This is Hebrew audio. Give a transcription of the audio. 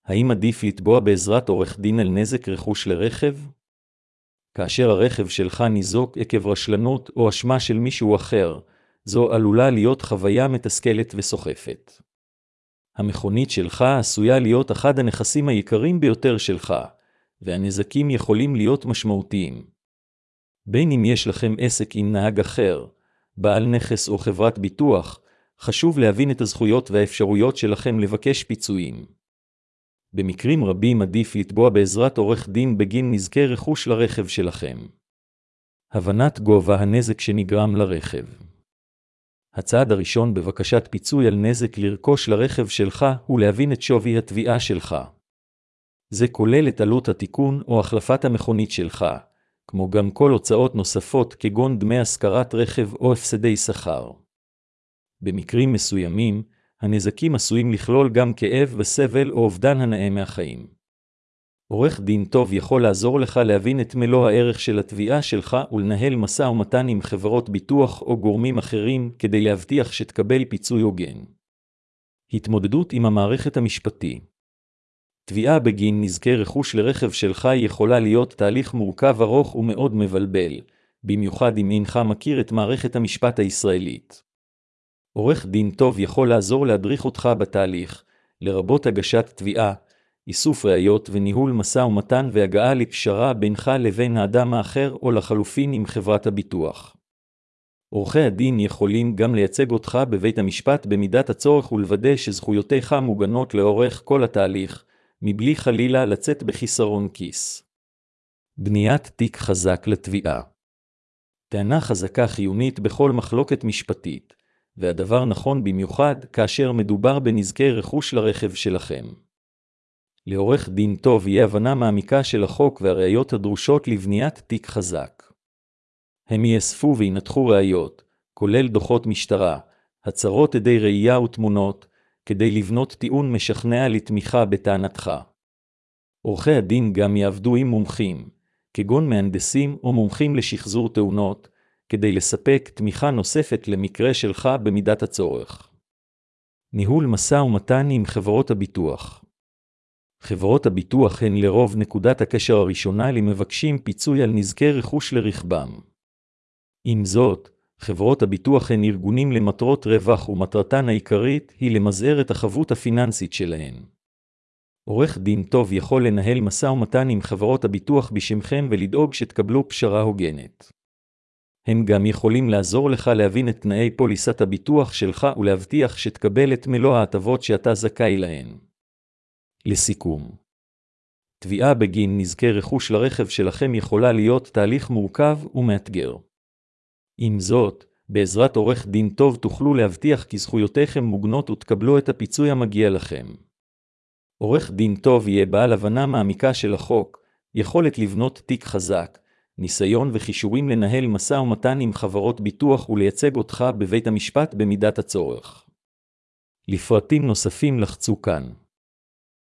האם עדיף לתבוע בעזרת עורך דין על נזק רכוש לרכב? כאשר הרכב שלך ניזוק עקב רשלנות או אשמה של מישהו אחר, זו עלולה להיות חוויה מתסכלת וסוחפת. המכונית שלך עשויה להיות אחד הנכסים היקרים ביותר שלך, והנזקים יכולים להיות משמעותיים. בין אם יש לכם עסק עם נהג אחר, בעל נכס או חברת ביטוח, חשוב להבין את הזכויות והאפשרויות שלכם לבקש פיצויים. במקרים רבים עדיף לתבוע בעזרת עורך דין בגין נזקי רכוש לרכב שלכם. הבנת גובה הנזק שנגרם לרכב. הצעד הראשון בבקשת פיצוי על נזק לרכוש לרכב שלך הוא להבין את שווי התביעה שלך. זה כולל את עלות התיקון או החלפת המכונית שלך, כמו גם כל הוצאות נוספות כגון דמי השכרת רכב או הפסדי שכר. במקרים מסוימים, הנזקים עשויים לכלול גם כאב וסבל או אובדן הנאה מהחיים. עורך דין טוב יכול לעזור לך להבין את מלוא הערך של התביעה שלך ולנהל משא ומתן עם חברות ביטוח או גורמים אחרים כדי להבטיח שתקבל פיצוי הוגן. התמודדות עם המערכת המשפטי. תביעה בגין נזקי רכוש לרכב שלך יכולה להיות תהליך מורכב ארוך ומאוד מבלבל, במיוחד אם אינך מכיר את מערכת המשפט הישראלית. עורך דין טוב יכול לעזור להדריך אותך בתהליך, לרבות הגשת תביעה, איסוף ראיות וניהול משא ומתן והגעה לפשרה בינך לבין האדם האחר או לחלופין עם חברת הביטוח. עורכי הדין יכולים גם לייצג אותך בבית המשפט במידת הצורך ולוודא שזכויותיך מוגנות לאורך כל התהליך, מבלי חלילה לצאת בחיסרון כיס. בניית תיק חזק לתביעה. טענה חזקה חיונית בכל מחלוקת משפטית, והדבר נכון במיוחד כאשר מדובר בנזקי רכוש לרכב שלכם. לעורך דין טוב יהיה הבנה מעמיקה של החוק והראיות הדרושות לבניית תיק חזק. הם יאספו וינתחו ראיות, כולל דוחות משטרה, הצהרות עדי ראייה ותמונות, כדי לבנות טיעון משכנע לתמיכה בטענתך. עורכי הדין גם יעבדו עם מומחים, כגון מהנדסים או מומחים לשחזור תאונות, כדי לספק תמיכה נוספת למקרה שלך במידת הצורך. ניהול משא ומתן עם חברות הביטוח. חברות הביטוח הן לרוב נקודת הקשר הראשונה למבקשים פיצוי על נזקי רכוש לרכבם. עם זאת, חברות הביטוח הן ארגונים למטרות רווח ומטרתן העיקרית היא למזער את החבות הפיננסית שלהן. עורך דין טוב יכול לנהל משא ומתן עם חברות הביטוח בשמכם ולדאוג שתקבלו פשרה הוגנת. הם גם יכולים לעזור לך להבין את תנאי פוליסת הביטוח שלך ולהבטיח שתקבל את מלוא ההטבות שאתה זכאי להן. לסיכום, תביעה בגין נזקי רכוש לרכב שלכם יכולה להיות תהליך מורכב ומאתגר. עם זאת, בעזרת עורך דין טוב תוכלו להבטיח כי זכויותיכם מוגנות ותקבלו את הפיצוי המגיע לכם. עורך דין טוב יהיה בעל הבנה מעמיקה של החוק, יכולת לבנות תיק חזק, ניסיון וכישורים לנהל משא ומתן עם חברות ביטוח ולייצג אותך בבית המשפט במידת הצורך. לפרטים נוספים לחצו כאן.